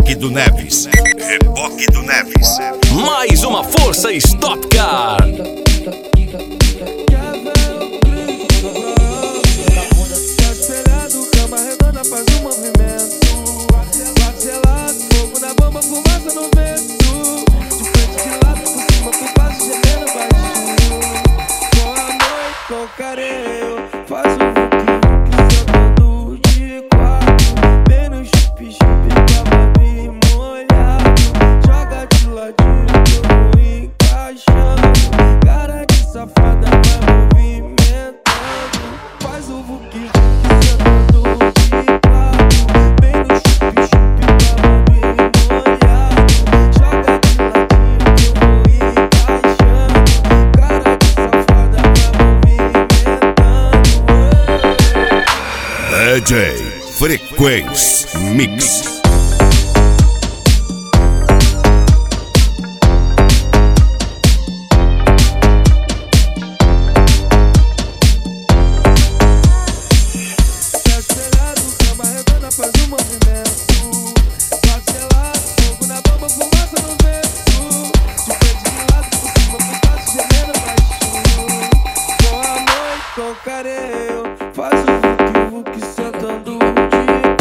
Reboque do Neves. Reboque do Neves. Mais uma força Stop Car. Cama redonda faz um movimento. Parcelado, fogo na bomba, fumaça no vento. De frente, de lado, por cima, por baixo, gemendo baixinho. Com amor, com carinho, faz o vuki-vuki sentando de quatro. Bem no chup-chup, bababinho molhado. Joga de ladinho, que eu vou encaixando. Cara de safada vai movimentando. Faz o vuki-vuki sentando de quatro. Bem no chup-chup, bababinho molhado. Joga de ladinho, que eu vou encaixando. Cara de safada vai movimentando. DJ Frequência Mix. Parcelado, cama redonda faz um movimento. Parcelado, fogo na bomba, fumaça no vento. De frente, de lado, por cima, por baixo, gemendo baixinho. Com amor e com carinho, faz o vuki-vuki sentando de